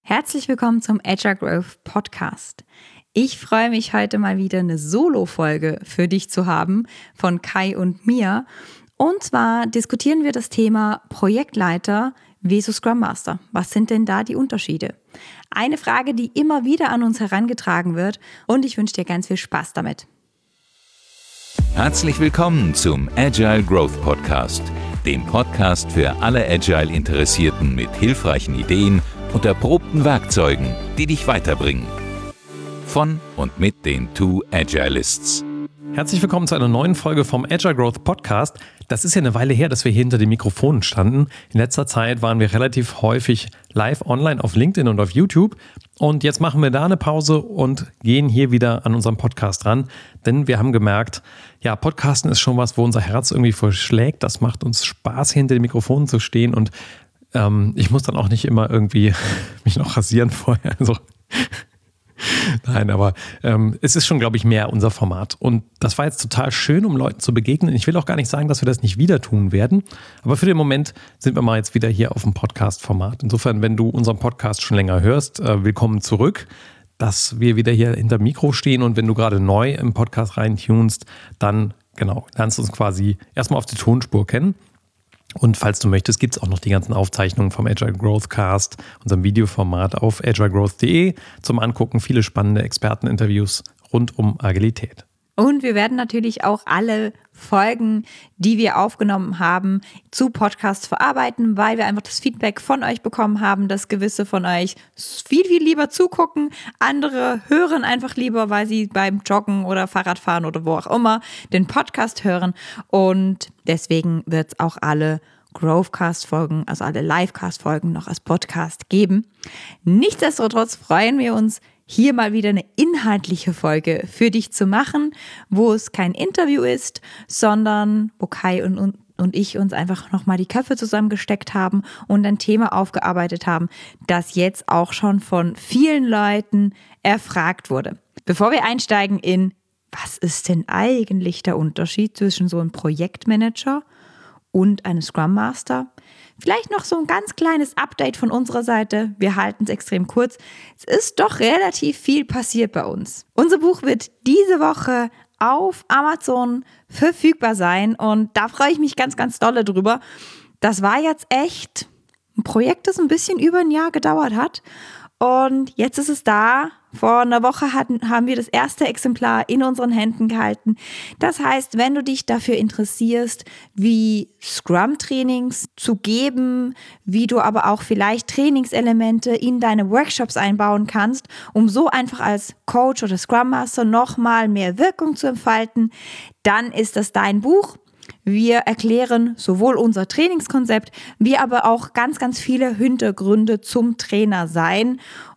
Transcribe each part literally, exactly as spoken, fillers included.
Herzlich willkommen zum Agile Growth Podcast. Ich freue mich heute mal wieder eine Solo-Folge für dich zu haben von Kai und mir. Und zwar diskutieren wir das Thema Projektleiter versus Scrum Master. Was sind denn da die Unterschiede? Eine Frage, die immer wieder an uns herangetragen wird, und ich wünsche dir ganz viel Spaß damit. Herzlich willkommen zum Agile Growth Podcast, dem Podcast für alle Agile-Interessierten mit hilfreichen Ideen und erprobten Werkzeugen, die dich weiterbringen. Von und mit den Two Agilists. Herzlich willkommen zu einer neuen Folge vom Agile Growth Podcast. Das ist ja eine Weile her, dass wir hier hinter den Mikrofonen standen. In letzter Zeit waren wir relativ häufig live online auf LinkedIn und auf YouTube. Und jetzt machen wir da eine Pause und gehen hier wieder an unserem Podcast ran. Denn wir haben gemerkt, ja, Podcasten ist schon was, wo unser Herz irgendwie verschlägt. Das macht uns Spaß, hinter den Mikrofonen zu stehen. Und ähm, ich muss dann auch nicht immer irgendwie mich noch rasieren vorher. Also Nein, aber ähm, es ist schon, glaube ich, mehr unser Format. Und das war jetzt total schön, um Leuten zu begegnen. Ich will auch gar nicht sagen, dass wir das nicht wieder tun werden. Aber für den Moment sind wir mal jetzt wieder hier auf dem Podcast-Format. Insofern, wenn du unseren Podcast schon länger hörst, äh, willkommen zurück, dass wir wieder hier hinter dem Mikro stehen. Und wenn du gerade neu im Podcast reintunst, dann genau, lernst du uns quasi erstmal auf die Tonspur kennen. Und falls du möchtest, gibt es auch noch die ganzen Aufzeichnungen vom Agile Growth Cast, unserem Videoformat auf agilegrowth punkt de zum Angucken. Viele spannende Experteninterviews rund um Agilität. Und wir werden natürlich auch alle Folgen, die wir aufgenommen haben, zu Podcasts verarbeiten, weil wir einfach das Feedback von euch bekommen haben, dass gewisse von euch viel, viel lieber zugucken. Andere hören einfach lieber, weil sie beim Joggen oder Fahrradfahren oder wo auch immer den Podcast hören. Und deswegen wird es auch alle Growthcast-Folgen, also alle Livecast-Folgen noch als Podcast geben. Nichtsdestotrotz freuen wir uns, hier mal wieder eine inhaltliche Folge für dich zu machen, wo es kein Interview ist, sondern wo Kai und, und, und ich uns einfach nochmal die Köpfe zusammengesteckt haben und ein Thema aufgearbeitet haben, das jetzt auch schon von vielen Leuten erfragt wurde. Bevor wir einsteigen in, was ist denn eigentlich der Unterschied zwischen so einem Projektmanager und einem Scrum Master? Vielleicht noch so ein ganz kleines Update von unserer Seite. Wir halten es extrem kurz. Es ist doch relativ viel passiert bei uns. Unser Buch wird diese Woche auf Amazon verfügbar sein und da freue ich mich ganz, ganz dolle drüber. Das war jetzt echt ein Projekt, das ein bisschen über ein Jahr gedauert hat. Und jetzt ist es da. Vor einer Woche hatten, haben wir das erste Exemplar in unseren Händen gehalten. Das heißt, wenn du dich dafür interessierst, wie Scrum-Trainings zu geben, wie du aber auch vielleicht Trainingselemente in deine Workshops einbauen kannst, um so einfach als Coach oder Scrum Master nochmal mehr Wirkung zu entfalten, dann ist das dein Buch. Wir erklären sowohl unser Trainingskonzept, wie aber auch ganz, ganz viele Hintergründe zum Trainer sein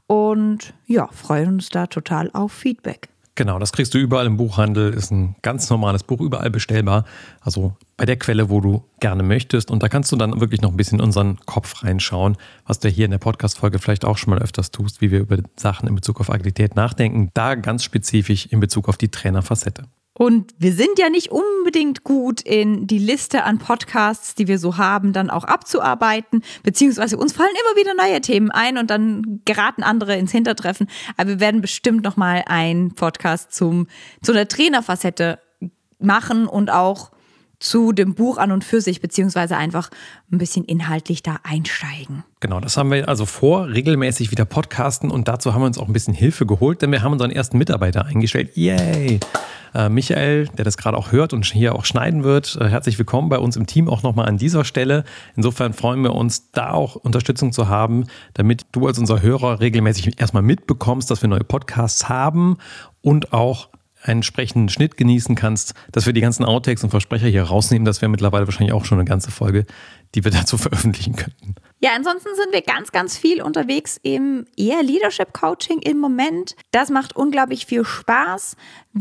und ja, freuen uns da total auf Feedback. Genau, das kriegst du überall im Buchhandel, ist ein ganz normales Buch, überall bestellbar, also bei der Quelle, wo du gerne möchtest, und da kannst du dann wirklich noch ein bisschen in unseren Kopf reinschauen, was du hier in der Podcast-Folge vielleicht auch schon mal öfters tust, wie wir über Sachen in Bezug auf Agilität nachdenken, da ganz spezifisch in Bezug auf die Trainerfacette. Und wir sind ja nicht unbedingt gut in die Liste an Podcasts, die wir so haben, dann auch abzuarbeiten, beziehungsweise uns fallen immer wieder neue Themen ein und dann geraten andere ins Hintertreffen. Aber wir werden bestimmt nochmal einen Podcast zum, zu der Trainerfacette machen und auch zu dem Buch an und für sich, beziehungsweise einfach ein bisschen inhaltlich da einsteigen. Genau, das haben wir also vor, regelmäßig wieder podcasten, und dazu haben wir uns auch ein bisschen Hilfe geholt, denn wir haben unseren ersten Mitarbeiter eingestellt. Yay! Äh, Michael, der das gerade auch hört und hier auch schneiden wird, äh, herzlich willkommen bei uns im Team auch nochmal an dieser Stelle. Insofern freuen wir uns, da auch Unterstützung zu haben, damit du als unser Hörer regelmäßig erstmal mitbekommst, dass wir neue Podcasts haben und auch einen entsprechenden Schnitt genießen kannst, dass wir die ganzen Outtakes und Versprecher hier rausnehmen. Das wäre mittlerweile wahrscheinlich auch schon eine ganze Folge, die wir dazu veröffentlichen könnten. Ja, ansonsten sind wir ganz, ganz viel unterwegs im eher Leadership-Coaching im Moment. Das macht unglaublich viel Spaß.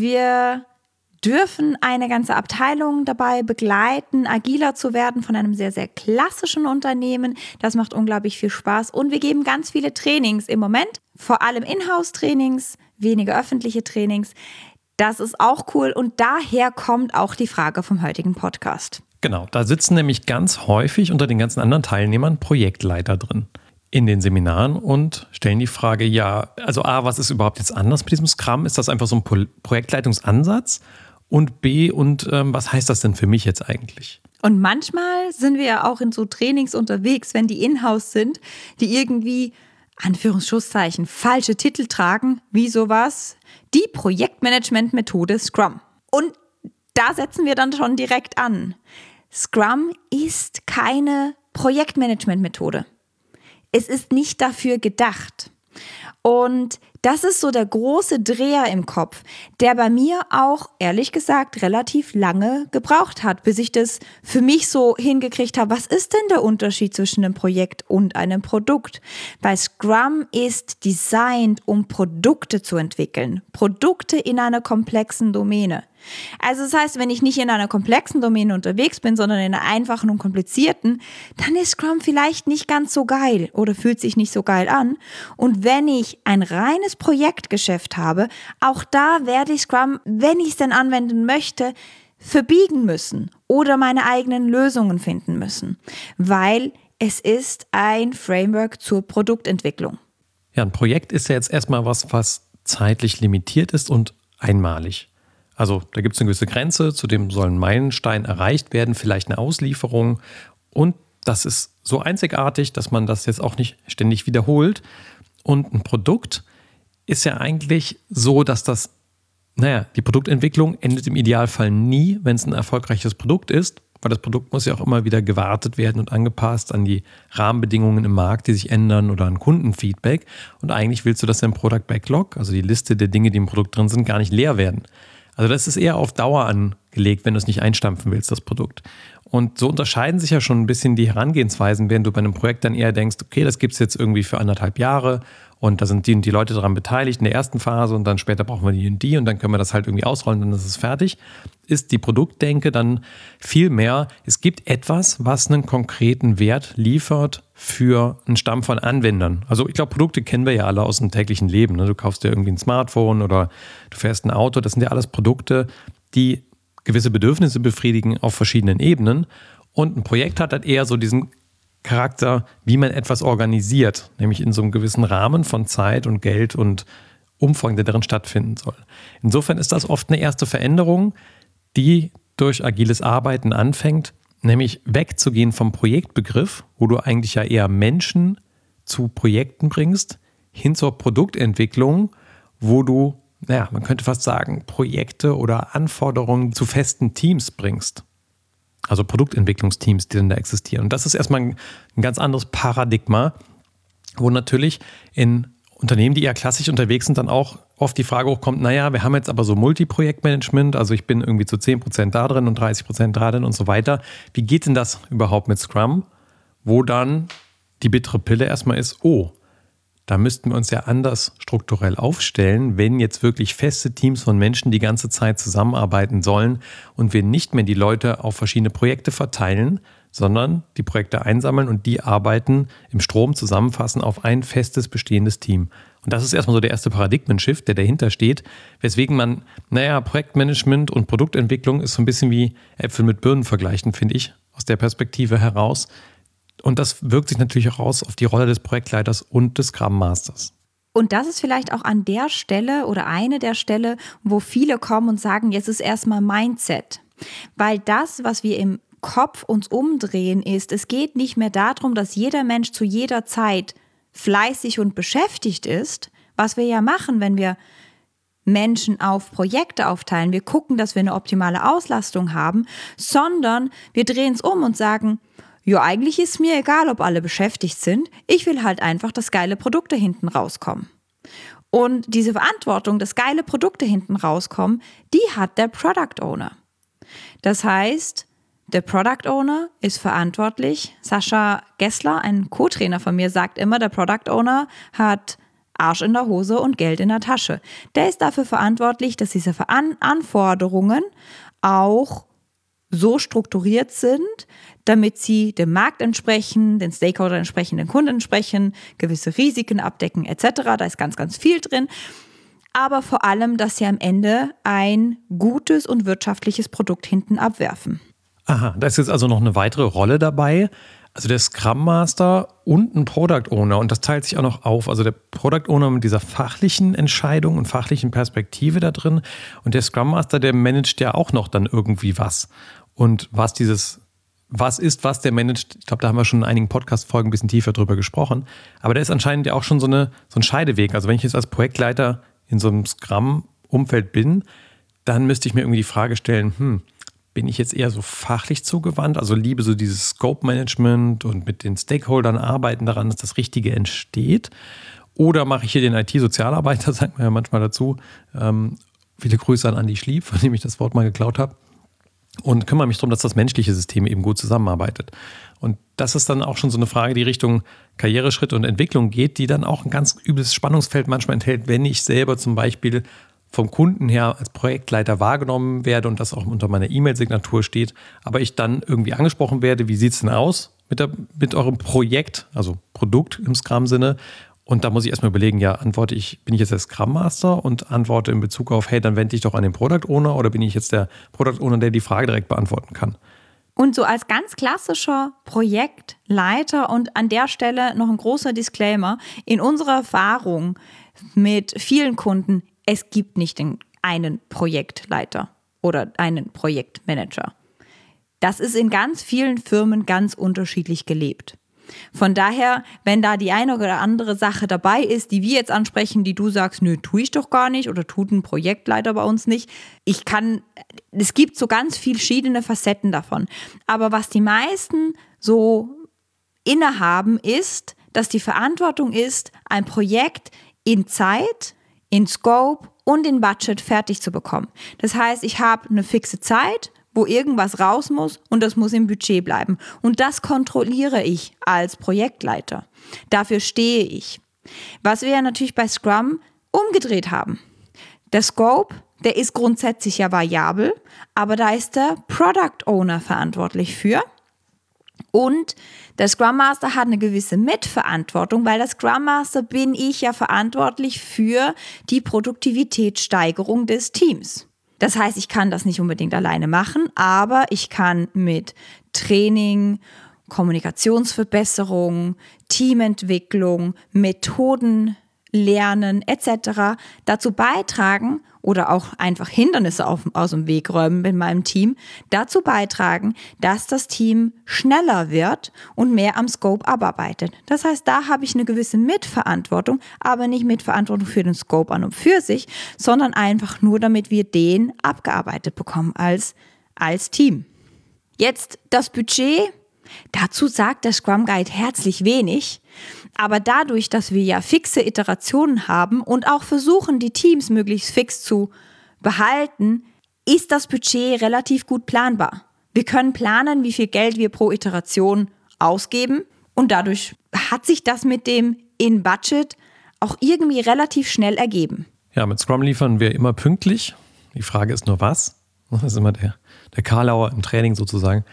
Wir dürfen eine ganze Abteilung dabei begleiten, agiler zu werden von einem sehr, sehr klassischen Unternehmen. Das macht unglaublich viel Spaß. Und wir geben ganz viele Trainings im Moment, vor allem Inhouse-Trainings, weniger öffentliche Trainings. Das ist auch cool und daher kommt auch die Frage vom heutigen Podcast. Genau, da sitzen nämlich ganz häufig unter den ganzen anderen Teilnehmern Projektleiter drin. in den Seminaren und stellen die Frage, ja, also A, was ist überhaupt jetzt anders mit diesem Scrum? Ist das einfach so ein Pro- Projektleitungsansatz? Und B, und ähm, was heißt das denn für mich jetzt eigentlich? Und manchmal sind wir ja auch in so Trainings unterwegs, wenn die in-house sind, die irgendwie, Anführungsschlusszeichen, falsche Titel tragen, wie sowas, die Projektmanagement-Methode Scrum. Und da setzen wir dann schon direkt an. Scrum ist keine Projektmanagement-Methode. Es ist nicht dafür gedacht. Und das ist so der große Dreher im Kopf, der bei mir auch, ehrlich gesagt, relativ lange gebraucht hat, bis ich das für mich so hingekriegt habe. Was ist denn der Unterschied zwischen einem Projekt und einem Produkt? Weil Scrum ist designt, um Produkte zu entwickeln. Produkte in einer komplexen Domäne. Also das heißt, wenn ich nicht in einer komplexen Domäne unterwegs bin, sondern in einer einfachen und komplizierten, dann ist Scrum vielleicht nicht ganz so geil oder fühlt sich nicht so geil an. Und wenn ich ein reines Projektgeschäft habe, auch da werde ich Scrum, wenn ich es denn anwenden möchte, verbiegen müssen oder meine eigenen Lösungen finden müssen, weil es ist ein Framework zur Produktentwicklung. Ja, ein Projekt ist ja jetzt erstmal was, was zeitlich limitiert ist und einmalig. Also da gibt es eine gewisse Grenze, zu dem soll ein Meilenstein erreicht werden, vielleicht eine Auslieferung. Und das ist so einzigartig, dass man das jetzt auch nicht ständig wiederholt. Und ein Produkt ist ja eigentlich so, dass das, naja, die Produktentwicklung endet im Idealfall nie, wenn es ein erfolgreiches Produkt ist, weil das Produkt muss ja auch immer wieder gewartet werden und angepasst an die Rahmenbedingungen im Markt, die sich ändern oder an Kundenfeedback. Und eigentlich willst du, dass dein Product Backlog, also die Liste der Dinge, die im Produkt drin sind, gar nicht leer werden. Also das ist eher auf Dauer angelegt, wenn du es nicht einstampfen willst, das Produkt. Und so unterscheiden sich ja schon ein bisschen die Herangehensweisen, während du bei einem Projekt dann eher denkst, okay, das gibt es jetzt irgendwie für anderthalb Jahre und da sind die und die Leute daran beteiligt in der ersten Phase und dann später brauchen wir die und die und dann können wir das halt irgendwie ausrollen, dann ist es fertig. Ist die Produktdenke dann viel mehr, es gibt etwas, was einen konkreten Wert liefert für einen Stamm von Anwendern. Also ich glaube, Produkte kennen wir ja alle aus dem täglichen Leben. Du kaufst dir irgendwie ein Smartphone oder du fährst ein Auto. Das sind ja alles Produkte, die gewisse Bedürfnisse befriedigen auf verschiedenen Ebenen. Und ein Projekt hat halt eher so diesen Charakter, wie man etwas organisiert, nämlich in so einem gewissen Rahmen von Zeit und Geld und Umfang, der darin stattfinden soll. Insofern ist das oft eine erste Veränderung, die durch agiles Arbeiten anfängt, nämlich wegzugehen vom Projektbegriff, wo du eigentlich ja eher Menschen zu Projekten bringst, hin zur Produktentwicklung, wo du, naja, man könnte fast sagen, Projekte oder Anforderungen zu festen Teams bringst. Also Produktentwicklungsteams, die dann da existieren. Und das ist erstmal ein, ein ganz anderes Paradigma, wo natürlich in Unternehmen, die eher klassisch unterwegs sind, dann auch oft die Frage hochkommt, naja, wir haben jetzt aber so Multi-Projektmanagement, also ich bin irgendwie zu zehn Prozent da drin und dreißig Prozent da drin und so weiter. Wie geht denn das überhaupt mit Scrum? Wo dann die bittere Pille erstmal ist, oh, da müssten wir uns ja anders strukturell aufstellen, wenn jetzt wirklich feste Teams von Menschen die ganze Zeit zusammenarbeiten sollen und wir nicht mehr die Leute auf verschiedene Projekte verteilen, sondern die Projekte einsammeln und die Arbeiten im Strom zusammenfassen auf ein festes, bestehendes Team. Und das ist erstmal so der erste Paradigmen-Shift, der dahinter steht, weswegen man, naja, Projektmanagement und Produktentwicklung ist so ein bisschen wie Äpfel mit Birnen vergleichen, finde ich, aus der Perspektive heraus. Und das wirkt sich natürlich auch aus auf die Rolle des Projektleiters und des Scrum Masters. Und das ist vielleicht auch an der Stelle oder eine der Stelle, wo viele kommen und sagen, jetzt ist erstmal Mindset. Weil das, was wir im Kopf uns umdrehen, ist, es geht nicht mehr darum, dass jeder Mensch zu jeder Zeit fleißig und beschäftigt ist, was wir ja machen, wenn wir Menschen auf Projekte aufteilen. Wir gucken, dass wir eine optimale Auslastung haben, sondern wir drehen es um und sagen, ja, eigentlich ist mir egal, ob alle beschäftigt sind. Ich will halt einfach, dass geile Produkte hinten rauskommen. Und diese Verantwortung, dass geile Produkte hinten rauskommen, die hat der Product Owner. Das heißt, der Product Owner ist verantwortlich. Sascha Gessler, ein Co-Trainer von mir, sagt immer, der Product Owner hat Arsch in der Hose und Geld in der Tasche. Der ist dafür verantwortlich, dass diese Veran- Anforderungen auch so strukturiert sind, damit sie dem Markt entsprechen, den Stakeholder entsprechen, den Kunden entsprechen, gewisse Risiken abdecken et cetera. Da ist ganz, ganz viel drin. Aber vor allem, dass sie am Ende ein gutes und wirtschaftliches Produkt hinten abwerfen. Aha, da ist jetzt also noch eine weitere Rolle dabei. Also der Scrum Master und ein Product Owner, und das teilt sich auch noch auf. Also der Product Owner mit dieser fachlichen Entscheidung und fachlichen Perspektive da drin und der Scrum Master, der managt ja auch noch dann irgendwie was. Und was dieses, was ist, was der managt, ich glaube, da haben wir schon in einigen Podcast-Folgen ein bisschen tiefer drüber gesprochen. Aber da ist anscheinend ja auch schon so, eine, so ein Scheideweg. Also wenn ich jetzt als Projektleiter in so einem Scrum-Umfeld bin, dann müsste ich mir irgendwie die Frage stellen, hm, bin ich jetzt eher so fachlich zugewandt, also liebe so dieses Scope-Management und mit den Stakeholdern arbeiten daran, dass das Richtige entsteht? Oder mache ich hier den I T-Sozialarbeiter, sagt man ja manchmal dazu. Ähm, viele Grüße an Andi Schlieb, von dem ich das Wort mal geklaut habe. Und kümmere mich darum, dass das menschliche System eben gut zusammenarbeitet. Und das ist dann auch schon so eine Frage, die Richtung Karriereschritt und Entwicklung geht, die dann auch ein ganz übles Spannungsfeld manchmal enthält, wenn ich selber zum Beispiel vom Kunden her als Projektleiter wahrgenommen werde und das auch unter meiner E-Mail-Signatur steht, aber ich dann irgendwie angesprochen werde, wie sieht es denn aus mit, der, mit eurem Projekt, also Produkt im Scrum-Sinne? Und da muss ich erstmal überlegen, ja, antworte ich, bin ich jetzt der Scrum Master und antworte in Bezug auf, hey, dann wende ich doch an den Product Owner, oder bin ich jetzt der Product Owner, der die Frage direkt beantworten kann? Und so als ganz klassischer Projektleiter, und an der Stelle noch ein großer Disclaimer, in unserer Erfahrung mit vielen Kunden, es gibt nicht den einen Projektleiter oder einen Projektmanager. Das ist in ganz vielen Firmen ganz unterschiedlich gelebt. Von daher, wenn da die eine oder andere Sache dabei ist, die wir jetzt ansprechen, die du sagst, nö, tue ich doch gar nicht oder tut ein Projektleiter bei uns nicht. Ich kann, es gibt so ganz viele verschiedene Facetten davon. Aber was die meisten so innehaben, ist, dass die Verantwortung ist, ein Projekt in Zeit, in Scope und in Budget fertig zu bekommen. Das heißt, ich habe eine fixe Zeit, wo irgendwas raus muss, und das muss im Budget bleiben. Und das kontrolliere ich als Projektleiter. Dafür stehe ich. Was wir ja natürlich bei Scrum umgedreht haben. Der Scope, der ist grundsätzlich ja variabel, aber da ist der Product Owner verantwortlich für. Und der Scrum Master hat eine gewisse Mitverantwortung, weil der Scrum Master bin ich ja verantwortlich für die Produktivitätssteigerung des Teams. Das heißt, ich kann das nicht unbedingt alleine machen, aber ich kann mit Training, Kommunikationsverbesserung, Teamentwicklung, Methoden lernen et cetera dazu beitragen oder auch einfach Hindernisse auf, aus dem Weg räumen mit meinem Team, dazu beitragen, dass das Team schneller wird und mehr am Scope abarbeitet. Das heißt, da habe ich eine gewisse Mitverantwortung, aber nicht Mitverantwortung für den Scope an und für sich, sondern einfach nur, damit wir den abgearbeitet bekommen als, als Team. Jetzt das Budget. Dazu sagt der Scrum Guide herzlich wenig, aber dadurch, dass wir ja fixe Iterationen haben und auch versuchen, die Teams möglichst fix zu behalten, ist das Budget relativ gut planbar. Wir können planen, wie viel Geld wir pro Iteration ausgeben, und dadurch hat sich das mit dem In-Budget auch irgendwie relativ schnell ergeben. Ja, mit Scrum liefern wir immer pünktlich. Die Frage ist nur, was? Das ist immer der, der Karlauer im Training sozusagen.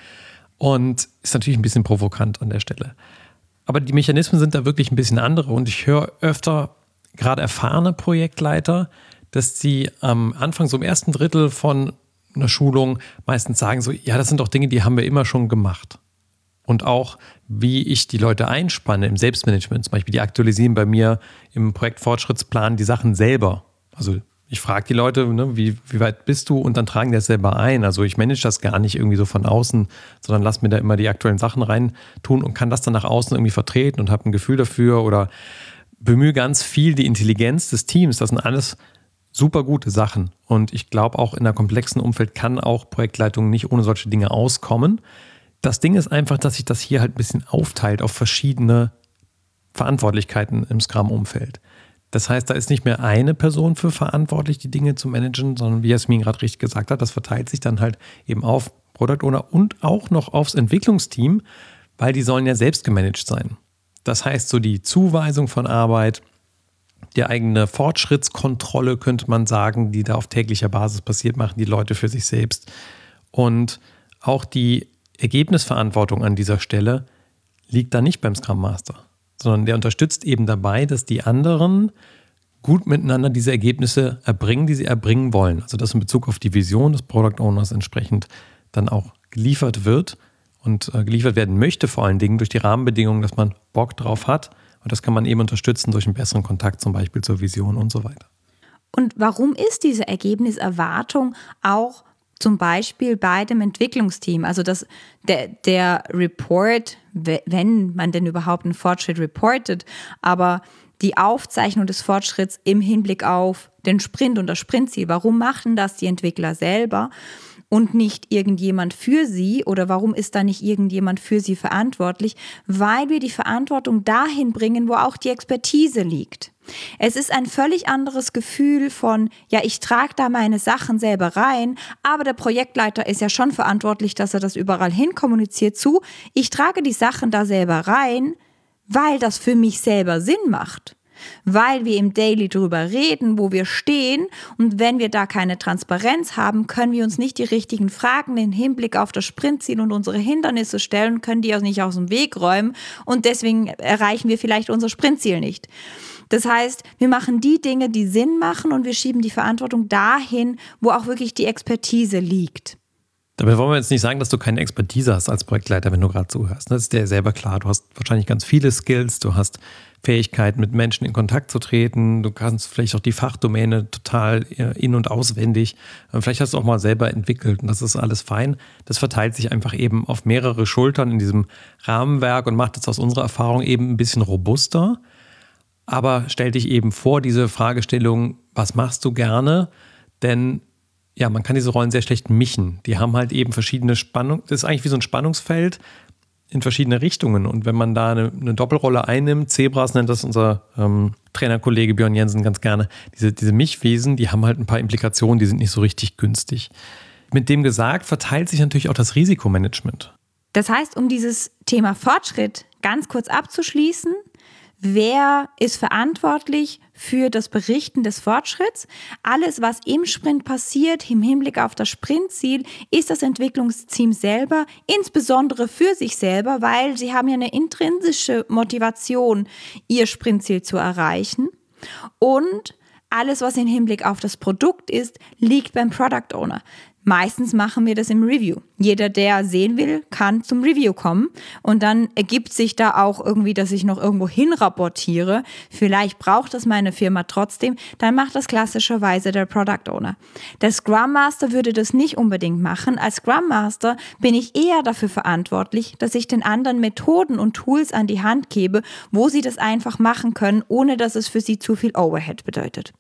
Und ist natürlich ein bisschen provokant an der Stelle. Aber die Mechanismen sind da wirklich ein bisschen andere. Und ich höre öfter, gerade erfahrene Projektleiter, dass sie am Anfang, so im ersten Drittel von einer Schulung, meistens sagen so, ja, das sind doch Dinge, die haben wir immer schon gemacht. Und auch, wie ich die Leute einspanne im Selbstmanagement, zum Beispiel, die aktualisieren bei mir im Projektfortschrittsplan die Sachen selber. Also ich frage die Leute, ne, wie, wie weit bist du, und dann tragen die das selber ein. Also ich manage das gar nicht irgendwie so von außen, sondern lass mir da immer die aktuellen Sachen rein tun und kann das dann nach außen irgendwie vertreten und habe ein Gefühl dafür oder bemühe ganz viel die Intelligenz des Teams. Das sind alles super gute Sachen. Und ich glaube, auch in einem komplexen Umfeld kann auch Projektleitung nicht ohne solche Dinge auskommen. Das Ding ist einfach, dass sich das hier halt ein bisschen aufteilt auf verschiedene Verantwortlichkeiten im Scrum-Umfeld. Das heißt, da ist nicht mehr eine Person für verantwortlich, die Dinge zu managen, sondern wie Jasmin gerade richtig gesagt hat, das verteilt sich dann halt eben auf Product Owner und auch noch aufs Entwicklungsteam, weil die sollen ja selbst gemanagt sein. Das heißt, so die Zuweisung von Arbeit, die eigene Fortschrittskontrolle, könnte man sagen, die da auf täglicher Basis passiert, machen die Leute für sich selbst. Und auch die Ergebnisverantwortung an dieser Stelle liegt da nicht beim Scrum Master, sondern der unterstützt eben dabei, dass die anderen gut miteinander diese Ergebnisse erbringen, die sie erbringen wollen. Also dass in Bezug auf die Vision des Product Owners entsprechend dann auch geliefert wird und äh, geliefert werden möchte, vor allen Dingen durch die Rahmenbedingungen, dass man Bock drauf hat. Und das kann man eben unterstützen durch einen besseren Kontakt zum Beispiel zur Vision und so weiter. Und warum ist diese Ergebniserwartung auch zum Beispiel bei dem Entwicklungsteam? Also das, der, der Report, wenn man denn überhaupt einen Fortschritt reportet, aber die Aufzeichnung des Fortschritts im Hinblick auf den Sprint und das Sprintziel, warum machen das die Entwickler selber und nicht irgendjemand für sie, oder warum ist da nicht irgendjemand für sie verantwortlich? Weil wir die Verantwortung dahin bringen, wo auch die Expertise liegt. Es ist ein völlig anderes Gefühl von, ja, ich trage da meine Sachen selber rein, aber der Projektleiter ist ja schon verantwortlich, dass er das überall hin kommuniziert zu. Ich trage die Sachen da selber rein, weil das für mich selber Sinn macht. Weil wir im Daily drüber reden, wo wir stehen, und wenn wir da keine Transparenz haben, können wir uns nicht die richtigen Fragen im Hinblick auf das Sprintziel und unsere Hindernisse stellen, können die auch nicht aus dem Weg räumen, und deswegen erreichen wir vielleicht unser Sprintziel nicht. Das heißt, wir machen die Dinge, die Sinn machen, und wir schieben die Verantwortung dahin, wo auch wirklich die Expertise liegt. Dabei wollen wir jetzt nicht sagen, dass du keine Expertise hast als Projektleiter, wenn du gerade zuhörst. Das ist dir selber klar. Du hast wahrscheinlich ganz viele Skills, du hast Fähigkeit, mit Menschen in Kontakt zu treten, du kannst vielleicht auch die Fachdomäne total in- und auswendig. Vielleicht hast du auch mal selber entwickelt, und das ist alles fein. Das verteilt sich einfach eben auf mehrere Schultern in diesem Rahmenwerk und macht es aus unserer Erfahrung eben ein bisschen robuster. Aber stell dich eben vor diese Fragestellung, was machst du gerne? Denn ja, man kann diese Rollen sehr schlecht mischen. Die haben halt eben verschiedene Spannungen. Das ist eigentlich wie so ein Spannungsfeld in verschiedene Richtungen. Und wenn man da eine, eine Doppelrolle einnimmt, Zebras nennt das unser ähm, Trainerkollege Björn Jensen ganz gerne, diese, diese Mischwesen, die haben halt ein paar Implikationen, die sind nicht so richtig günstig. Mit dem gesagt, verteilt sich natürlich auch das Risikomanagement. Das heißt, um dieses Thema Fortschritt ganz kurz abzuschließen, wer ist verantwortlich für das Berichten des Fortschritts? Alles, was im Sprint passiert, im Hinblick auf das Sprintziel, ist das Entwicklungsteam selber, insbesondere für sich selber, weil sie haben ja eine intrinsische Motivation, ihr Sprintziel zu erreichen. Und alles, was im Hinblick auf das Produkt ist, liegt beim Product Owner. Meistens machen wir das im Review. Jeder, der sehen will, kann zum Review kommen, und dann ergibt sich da auch irgendwie, dass ich noch irgendwo hin rapportiere. Vielleicht braucht das meine Firma trotzdem, dann macht das klassischerweise der Product Owner. Der Scrum Master würde das nicht unbedingt machen. Als Scrum Master bin ich eher dafür verantwortlich, dass ich den anderen Methoden und Tools an die Hand gebe, wo sie das einfach machen können, ohne dass es für sie zu viel Overhead bedeutet.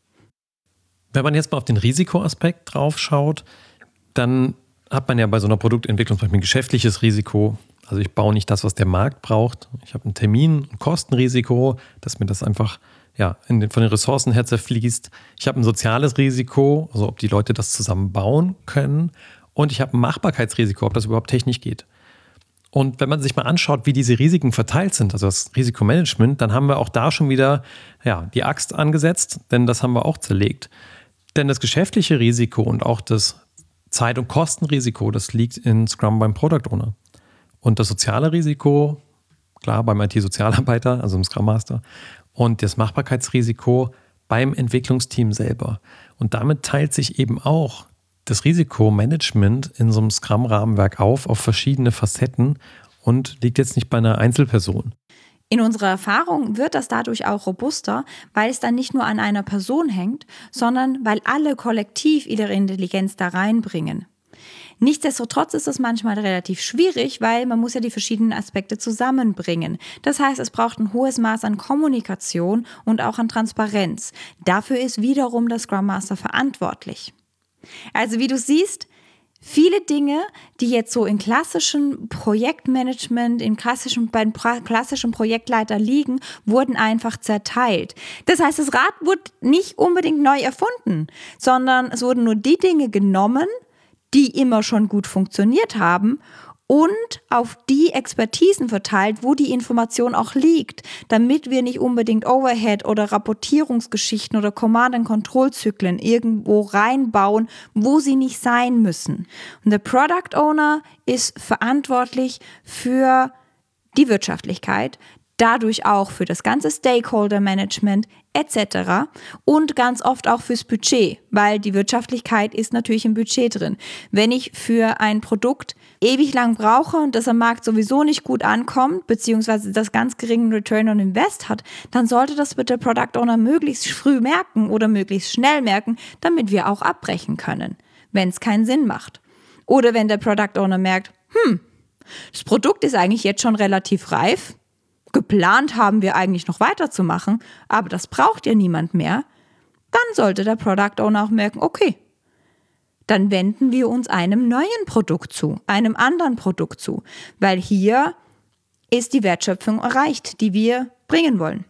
Wenn man jetzt mal auf den Risikoaspekt drauf schaut, dann hat man ja bei so einer Produktentwicklung zum Beispiel ein geschäftliches Risiko. Also ich baue nicht das, was der Markt braucht. Ich habe ein Termin- und Kostenrisiko, dass mir das einfach ja, in den, von den Ressourcen her zerfließt. Ich habe ein soziales Risiko, also ob die Leute das zusammen bauen können. Und ich habe ein Machbarkeitsrisiko, ob das überhaupt technisch geht. Und wenn man sich mal anschaut, wie diese Risiken verteilt sind, also das Risikomanagement, dann haben wir auch da schon wieder ja, die Axt angesetzt, denn das haben wir auch zerlegt. Denn das geschäftliche Risiko und auch das Zeit- und Kostenrisiko, das liegt in Scrum beim Product Owner. Und das soziale Risiko, klar, beim I T-Sozialarbeiter, also im Scrum Master. Und das Machbarkeitsrisiko beim Entwicklungsteam selber. Und damit teilt sich eben auch das Risikomanagement in so einem Scrum-Rahmenwerk auf, auf verschiedene Facetten und liegt jetzt nicht bei einer Einzelperson. In unserer Erfahrung wird das dadurch auch robuster, weil es dann nicht nur an einer Person hängt, sondern weil alle kollektiv ihre Intelligenz da reinbringen. Nichtsdestotrotz ist das manchmal relativ schwierig, weil man muss ja die verschiedenen Aspekte zusammenbringen. Das heißt, es braucht ein hohes Maß an Kommunikation und auch an Transparenz. Dafür ist wiederum der Scrum Master verantwortlich. Also wie du siehst, viele Dinge, die jetzt so in klassischen Projektmanagement, in klassischen, beim klassischen Projektleiter liegen, wurden einfach zerteilt. Das heißt, das Rad wurde nicht unbedingt neu erfunden, sondern es wurden nur die Dinge genommen, die immer schon gut funktioniert haben, und auf die Expertisen verteilt, wo die Information auch liegt, damit wir nicht unbedingt Overhead oder Rapportierungsgeschichten oder Command-and-Control-Zyklen irgendwo reinbauen, wo sie nicht sein müssen. Und der Product Owner ist verantwortlich für die Wirtschaftlichkeit, dadurch auch für das ganze Stakeholder-Management et cetera und ganz oft auch fürs Budget, weil die Wirtschaftlichkeit ist natürlich im Budget drin. Wenn ich für ein Produkt ewig lang brauche und das am Markt sowieso nicht gut ankommt, beziehungsweise das ganz geringen Return on Invest hat, dann sollte das bitte Product Owner möglichst früh merken oder möglichst schnell merken, damit wir auch abbrechen können, wenn es keinen Sinn macht. Oder wenn der Product Owner merkt, hm, das Produkt ist eigentlich jetzt schon relativ reif, geplant haben wir eigentlich noch weiterzumachen, aber das braucht ja niemand mehr, dann sollte der Product Owner auch merken, okay, dann wenden wir uns einem neuen Produkt zu, einem anderen Produkt zu, weil hier ist die Wertschöpfung erreicht, die wir bringen wollen.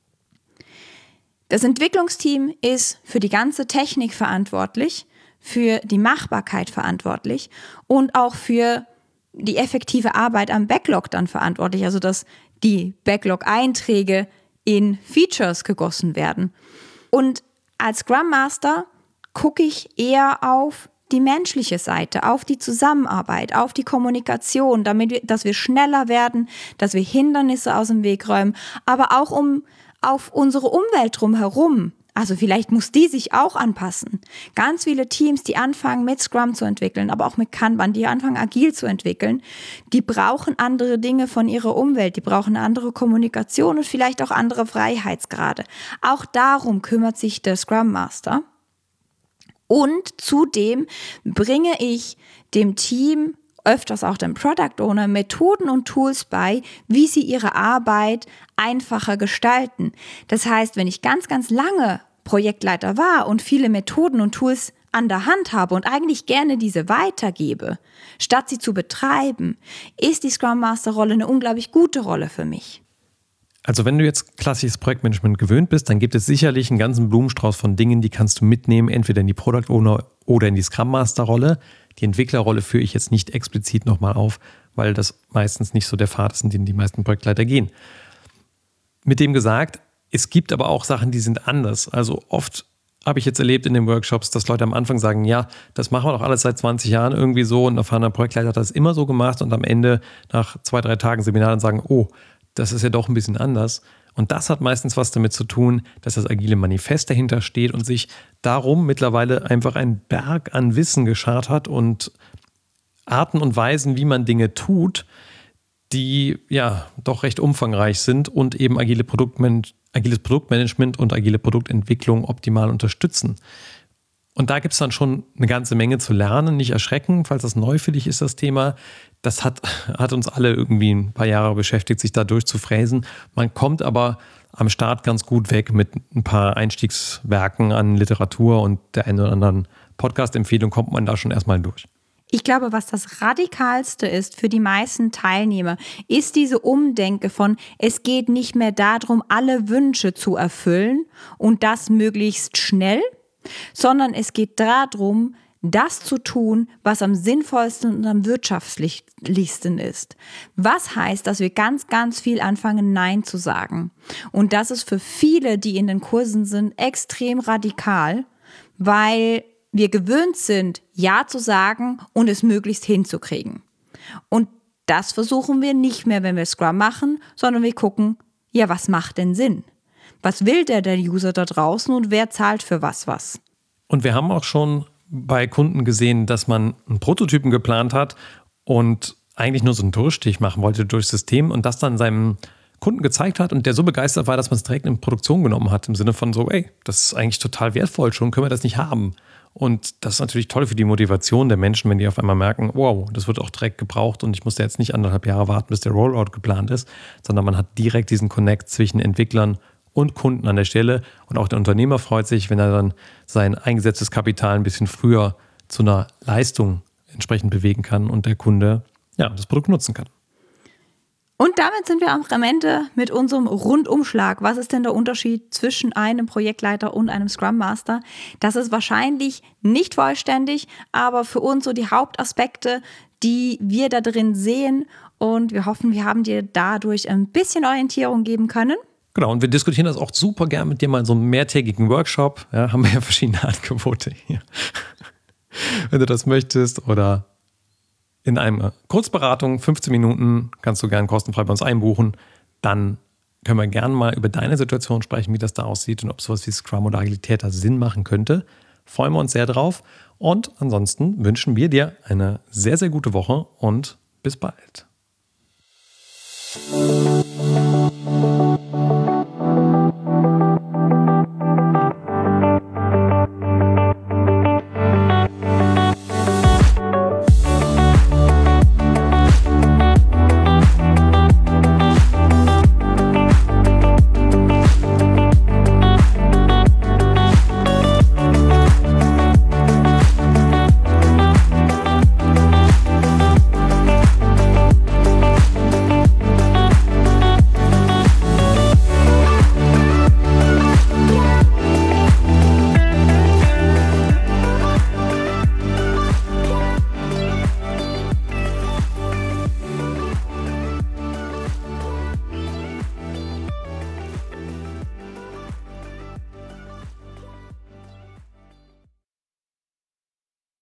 Das Entwicklungsteam ist für die ganze Technik verantwortlich, für die Machbarkeit verantwortlich und auch für die effektive Arbeit am Backlog dann verantwortlich, also dass die Backlog-Einträge in Features gegossen werden. Und als Scrum Master gucke ich eher auf die menschliche Seite, auf die Zusammenarbeit, auf die Kommunikation, damit wir, dass wir schneller werden, dass wir Hindernisse aus dem Weg räumen, aber auch um auf unsere Umwelt drumherum. Also vielleicht muss die sich auch anpassen. Ganz viele Teams, die anfangen mit Scrum zu entwickeln, aber auch mit Kanban, die anfangen agil zu entwickeln, die brauchen andere Dinge von ihrer Umwelt, die brauchen eine andere Kommunikation und vielleicht auch andere Freiheitsgrade. Auch darum kümmert sich der Scrum Master. Und zudem bringe ich dem Team, öfters auch dem Product Owner, Methoden und Tools bei, wie sie ihre Arbeit einfacher gestalten. Das heißt, wenn ich ganz, ganz lange Projektleiter war und viele Methoden und Tools an der Hand habe und eigentlich gerne diese weitergebe, statt sie zu betreiben, ist die Scrum Master Rolle eine unglaublich gute Rolle für mich. Also wenn du jetzt klassisches Projektmanagement gewöhnt bist, dann gibt es sicherlich einen ganzen Blumenstrauß von Dingen, die kannst du mitnehmen, entweder in die Product Owner oder in die Scrum Master Rolle. Die Entwicklerrolle führe ich jetzt nicht explizit nochmal auf, weil das meistens nicht so der Pfad ist, in den die meisten Projektleiter gehen. Mit dem gesagt, es gibt aber auch Sachen, die sind anders. Also oft habe ich jetzt erlebt in den Workshops, dass Leute am Anfang sagen, ja, das machen wir doch alles seit zwanzig Jahren irgendwie so, und ein erfahrener Projektleiter hat das immer so gemacht und am Ende nach zwei, drei Tagen Seminar dann sagen, oh, das ist ja doch ein bisschen anders. Und das hat meistens was damit zu tun, dass das agile Manifest dahinter steht und sich darum mittlerweile einfach ein Berg an Wissen geschart hat und Arten und Weisen, wie man Dinge tut, die ja doch recht umfangreich sind und eben agile Produktman- agiles Produktmanagement und agile Produktentwicklung optimal unterstützen. Und da gibt es dann schon eine ganze Menge zu lernen. Nicht erschrecken, falls das neu für dich ist, das Thema. Das hat, hat uns alle irgendwie ein paar Jahre beschäftigt, sich da durchzufräsen. Man kommt aber am Start ganz gut weg mit ein paar Einstiegswerken an Literatur und der einen oder anderen Podcast-Empfehlung kommt man da schon erstmal durch. Ich glaube, was das Radikalste ist für die meisten Teilnehmer, ist diese Umdenke von, es geht nicht mehr darum, alle Wünsche zu erfüllen und das möglichst schnell, sondern es geht darum, das zu tun, was am sinnvollsten und am wirtschaftlichsten ist. Was heißt, dass wir ganz, ganz viel anfangen, Nein zu sagen. Und das ist für viele, die in den Kursen sind, extrem radikal, weil wir gewöhnt sind, Ja zu sagen und es möglichst hinzukriegen. Und das versuchen wir nicht mehr, wenn wir Scrum machen, sondern wir gucken, ja, was macht denn Sinn? Was will der, der User da draußen und wer zahlt für was was? Und wir haben auch schon bei Kunden gesehen, dass man einen Prototypen geplant hat und eigentlich nur so einen Durchstich machen wollte durchs System und das dann seinem Kunden gezeigt hat und der so begeistert war, dass man es direkt in Produktion genommen hat, im Sinne von so, ey, das ist eigentlich total wertvoll, schon können wir das nicht haben. Und das ist natürlich toll für die Motivation der Menschen, wenn die auf einmal merken, wow, das wird auch direkt gebraucht und ich muss jetzt nicht anderthalb Jahre warten, bis der Rollout geplant ist, sondern man hat direkt diesen Connect zwischen Entwicklern und Kunden an der Stelle. Und auch der Unternehmer freut sich, wenn er dann sein eingesetztes Kapital ein bisschen früher zu einer Leistung entsprechend bewegen kann und der Kunde ja, das Produkt nutzen kann. Und damit sind wir am Ende mit unserem Rundumschlag. Was ist denn der Unterschied zwischen einem Projektleiter und einem Scrum Master? Das ist wahrscheinlich nicht vollständig, aber für uns so die Hauptaspekte, die wir da drin sehen. Und wir hoffen, wir haben dir dadurch ein bisschen Orientierung geben können. Genau, und wir diskutieren das auch super gern mit dir mal in so einem mehrtägigen Workshop. Ja, haben wir ja verschiedene Angebote hier. Wenn du das möchtest oder in einer Kurzberatung, fünfzehn Minuten, kannst du gern kostenfrei bei uns einbuchen. Dann können wir gerne mal über deine Situation sprechen, wie das da aussieht und ob sowas wie Scrum oder Agilität da Sinn machen könnte. Freuen wir uns sehr drauf. Und ansonsten wünschen wir dir eine sehr, sehr gute Woche und bis bald.